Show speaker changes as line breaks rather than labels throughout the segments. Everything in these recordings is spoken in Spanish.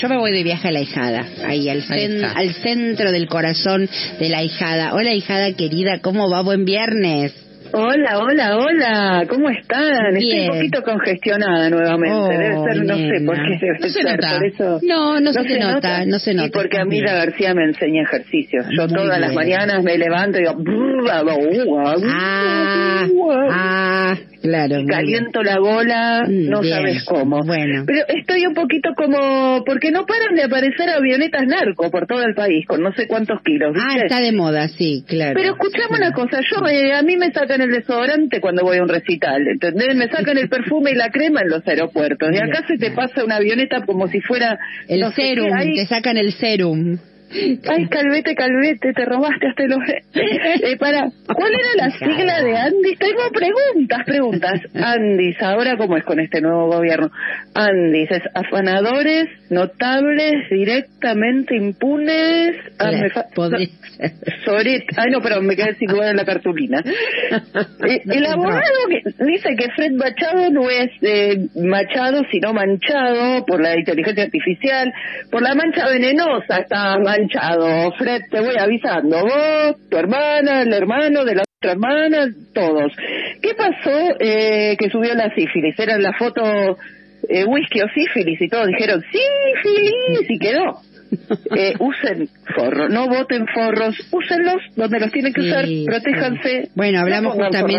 Yo me voy de viaje a La Hijada, ahí al centro del corazón de La Hijada. Hola, Hijada querida, ¿cómo va? Buen viernes.
Hola, ¿cómo están?
Bien.
Estoy un poquito congestionada nuevamente, debe ser, no sé por qué debe
no se
ser,
nota.
por eso...
No se nota.
Y porque a mí la García me enseña ejercicios. Yo muy todas las mañanas me levanto y digo...
Claro.
Caliento la bola, no bien, sabes cómo.
Bueno.
Pero estoy un poquito como... Porque no paran de aparecer avionetas narco por todo el país, con no sé cuántos kilos, ¿viste?
Está de moda, sí, claro.
Pero escuchame una cosa, a mí me sacan el desodorante cuando voy a un recital, ¿entendés? Me sacan el perfume y la crema en los aeropuertos. Y acá se te pasa una avioneta como si fuera...
El serum, te sacan el serum.
Ay, Calvete, te robaste hasta los... ¿cuál era la sigla de Andis? Tengo preguntas. Andis, ¿ahora cómo es con este nuevo gobierno? Andis, es afanadores, notables, directamente impunes... Ay, no, pero me quedé sin lugar en la cartulina. El abogado que dice que Fred Machado no es Machado, sino manchado por la inteligencia artificial, por la mancha venenosa está manchado. Fred, te voy avisando, vos, tu hermana, el hermano de la otra hermana, todos. ¿Qué pasó que subió la sífilis? Era la foto whisky o sífilis y todos dijeron sífilis y quedó. Usen forros, no voten forros, úsenlos donde los tienen que usar, protéjanse.
Bueno, hablamos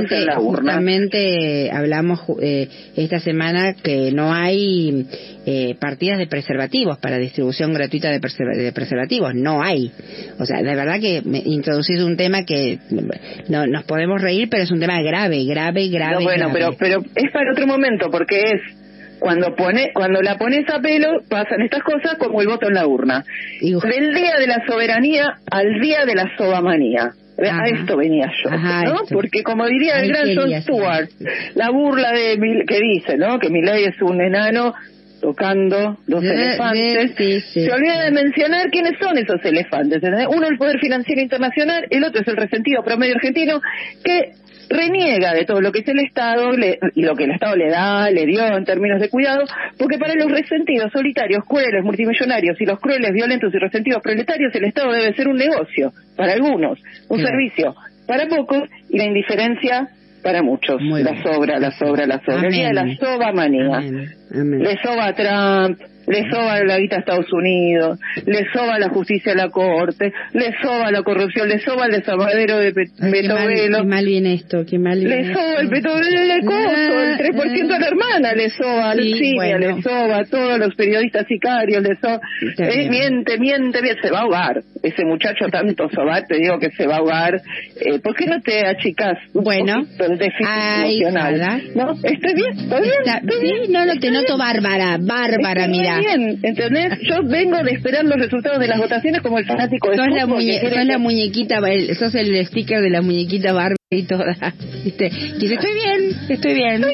justamente hablamos esta semana que no hay partidas de preservativos para distribución gratuita de preservativos, no hay. O sea, de verdad que introducís un tema que no nos podemos reír, pero es un tema grave. No,
bueno,
grave.
pero es para otro momento, porque es cuando la pones a pelo, pasan estas cosas como el voto en la urna. Del día de la soberanía al día de la sobamanía. A esto venía yo, ¿no? Porque como diría el gran Jon Stewart, la burla que dice, ¿no? Que Milei es un enano tocando los elefantes. Se olvida de mencionar quiénes son esos elefantes. Uno el Poder Financiero Internacional, el otro es el resentido promedio argentino, que reniega de todo lo que es el Estado y lo que el Estado le dio en términos de cuidado, porque para los resentidos, solitarios, crueles, multimillonarios y los crueles, violentos y resentidos proletarios, el Estado debe ser un negocio para algunos, un servicio para pocos y la indiferencia para muchos. La sobra. El día de la sobamanía. Le soba a Trump, le soba la guita a Estados Unidos, le soba la justicia a la Corte, le soba la corrupción, le soba el desamadero de Petovelo.
Qué mal viene esto,
Le soba el Petovelo de costo, el 3% a la hermana, le soba al cine, le soba a todos los periodistas sicarios, le soba... miente, se va a ahogar. Ese muchacho tanto sobar, te digo que se va a ahogar. ¿Por qué no te achicás un poquito el déficit emocional? ¿No? ¿Estoy bien?
Sí, no, te noto bárbara, mira.
Bien, ¿entendés? Yo vengo de esperar los resultados de las votaciones como el fanático de fútbol.
Sos la muñequita, sos el sticker de la muñequita Barbie y toda. ¿Viste? Dice, estoy bien.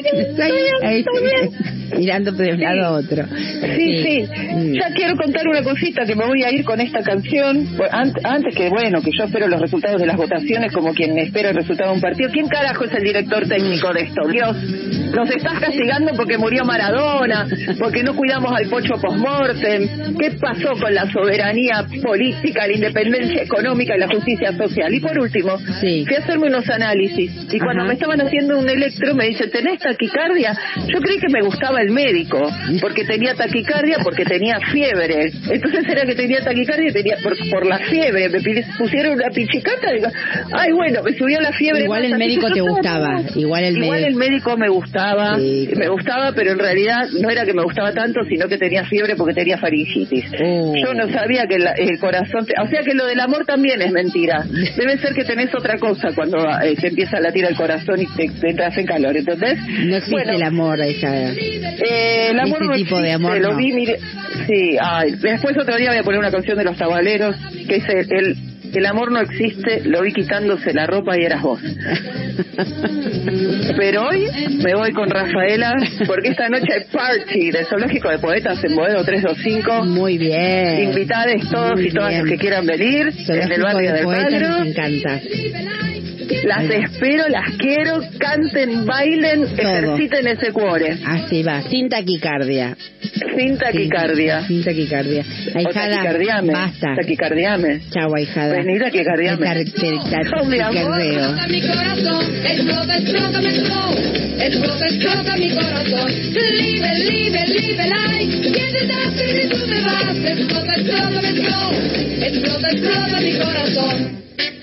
Mirando de un lado a otro.
Sí. Ya quiero contar una cosita, que me voy a ir con esta canción. Antes que yo espero los resultados de las votaciones como quien espera el resultado de un partido. ¿Quién carajo es el director técnico de esto? Dios, nos estás castigando porque murió Maradona, porque no cuidamos al Pocho post-mortem. ¿Qué pasó con la soberanía política, la independencia económica y la justicia social? Y por último, fui a hacerme unos análisis y cuando me estaban haciendo un electro me dice, ¿tenés taquicardia? Yo creí que me gustaba el médico, porque tenía taquicardia, porque tenía fiebre. Entonces era que tenía taquicardia y tenía por la fiebre. Me pusieron una pichicata y digo, ay, bueno, me subió la fiebre.
Igual el médico te gustaba. Igual el médico
me gustaba. Me gustaba, pero en realidad no era que me gustaba tanto, sino que tenía fiebre porque tenía faringitis. Yo no sabía que el corazón... O sea que lo del amor también es mentira. Debe ser que tenés otra cosa cuando te empieza a latir el corazón y te entras en calor, ¿entendés?
No existe el amor, esa...
el amor no
tipo
existe,
de amor
lo vi, mire, sí, después otro día voy a poner una canción de Los Tabaleros, que es el amor no existe, lo vi quitándose la ropa y eras vos. Pero hoy me voy con Rafaela porque esta noche hay party de Zoológico de Poetas en Boedo 325.
Muy bien.
Invitades todos y todas los que quieran venir desde el barrio del Padre.
Me encanta.
Las espero, las quiero, canten, bailen, ejerciten ese cuore.
Así va, sin taquicardia.
Sin taquicardia.
Sin taquicardia.
Ahijada, taquicardiame.
Basta.
Taquicardiame.
Chau, ahijada.
Vení, taquicardiame.
Taquicardia.
Mi corazón, explota, explota, me explota, explota mi corazón. Libre, libre, libre, like. ¿Quién te y tú me vas? Explota, explota, me explota, explota mi corazón.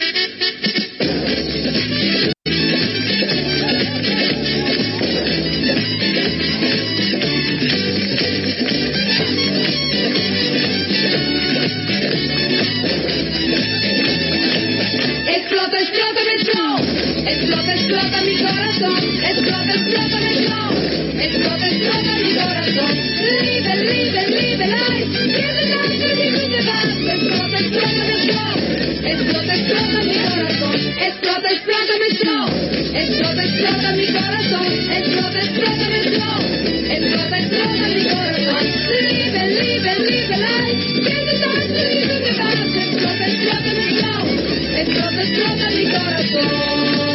Explota, explota, me explota, explota mi corazón. Explota, explota, me explota, explota mi corazón. Libre, libre, libre, life. ¿Quién te da y tú te vas? Explota, explota, me explota, explota mi corazón. Explota, explota, me explota, explota mi corazón. Explota, explota, me explota, explota mi corazón. Libre, libre, libre, life. ¿Quién te da y tú te vas? Explota, explota, me explota, explota mi corazón.